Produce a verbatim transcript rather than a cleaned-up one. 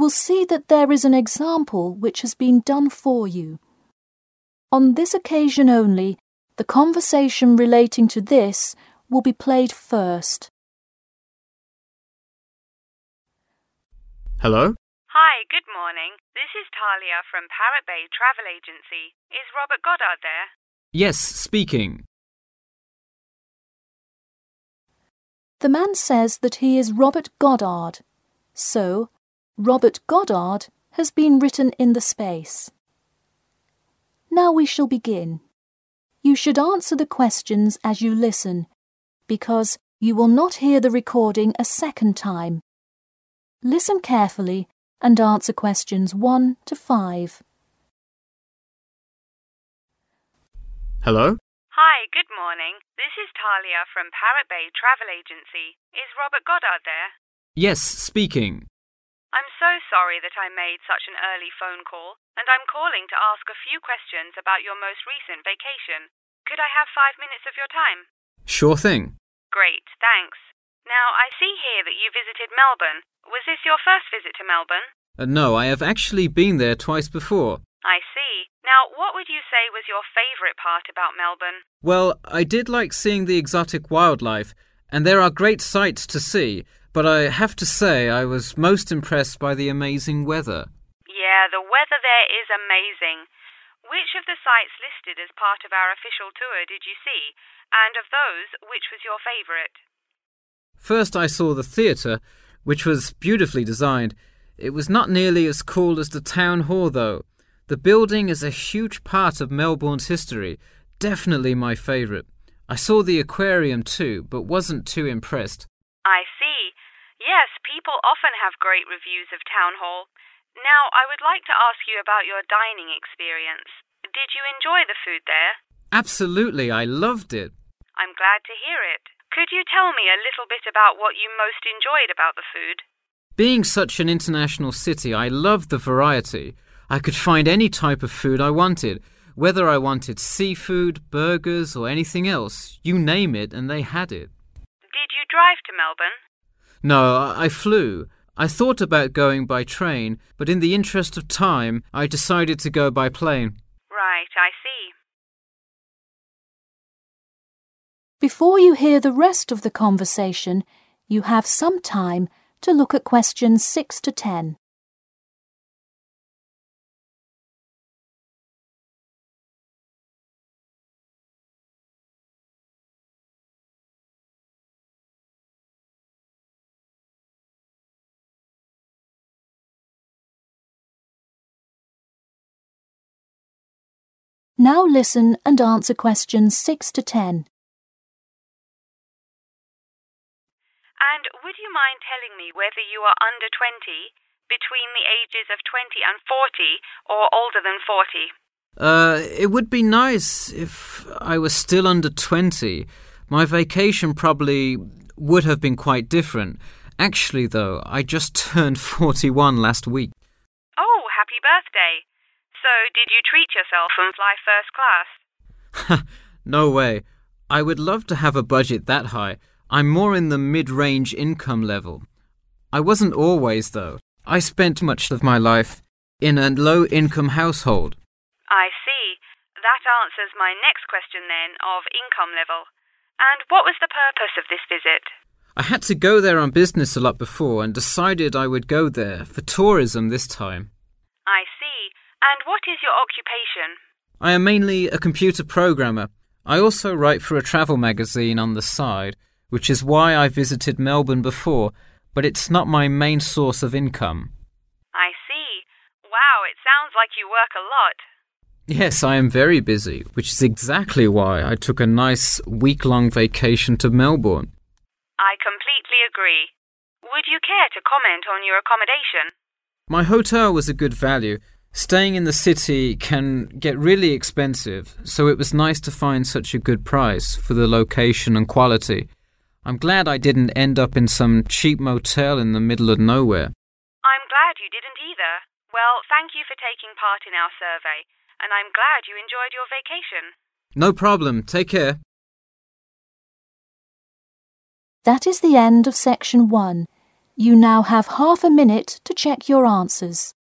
will see that there is an example which has been done for you. On this occasion only, the conversation relating to this will be played first. Hello? Hi, good morning. This is Talia from Parrot Bay Travel Agency. Is Robert Goddard there? Yes, speaking. The man says that he is Robert Goddard, so Robert Goddard has been written in the space. Now we shall begin. You should answer the questions as you listen, because you will not hear the recording a second time. Listen carefully and answer questions one to five. Hello? Hi, good morning. This is Talia from Parrot Bay Travel Agency. Is Robert Goddard there? Yes, speaking. I'm so sorry that I made such an early phone call, and I'm calling to ask a few questions about your most recent vacation. Could I have five minutes of your time? Sure thing. Great, thanks. Now, I see here that you visited Melbourne. Was this your first visit to Melbourne? Uh, no, I have actually been there twice before. I see. Now, what would you say was your favourite part about Melbourne? Well, I did like seeing the exotic wildlife, and there are great sights to see, but I have to say I was most impressed by the amazing weather. Yeah, the weather there is amazing. Which of the sites listed as part of our official tour did you see? And of those, which was your favourite? First I saw the theatre, which was beautifully designed. It was not nearly as cool as the town hall, though. The building is a huge part of Melbourne's history. Definitely my favourite. I saw the aquarium too, but wasn't too impressed. I see. Yes, people often have great reviews of Town Hall. Now, I would like to ask you about your dining experience. Did you enjoy the food there? Absolutely, I loved it. I'm glad to hear it. Could you tell me a little bit about what you most enjoyed about the food? Being such an international city, I loved the variety. I could find any type of food I wanted, whether I wanted seafood, burgers, or anything else. You name it, and they had it. Did you drive to Melbourne? No, I, I flew. I thought about going by train, but in the interest of time, I decided to go by plane. Right, I see. Before you hear the rest of the conversation, you have some time to look at questions six to ten. Now listen and answer questions six to ten. And would you mind telling me whether you are under twenty, between the ages of twenty and forty, or older than forty? Uh, it would be nice if I was still under twenty. My vacation probably would have been quite different. Actually, though, I just turned forty-one last week. Oh, happy birthday. So, did you treat yourself and fly first class? No way. I would love to have a budget that high. I'm more in the mid-range income level. I wasn't always, though. I spent much of my life in a low-income household. I see. That answers my next question then, of income level. And what was the purpose of this visit? I had to go there on business a lot before and decided I would go there for tourism this time. I see. And what is your occupation? I am mainly a computer programmer. I also write for a travel magazine on the side, which is why I visited Melbourne before, but it's not my main source of income. I see. Wow, it sounds like you work a lot. Yes, I am very busy, which is exactly why I took a nice week-long vacation to Melbourne. I completely agree. Would you care to comment on your accommodation? My hotel was a good value. Staying in the city can get really expensive, so it was nice to find such a good price for the location and quality. I'm glad I didn't end up in some cheap motel in the middle of nowhere. I'm glad you didn't either. Well, thank you for taking part in our survey, and I'm glad you enjoyed your vacation. No problem. Take care. That is the end of section one. You now have half a minute to check your answers.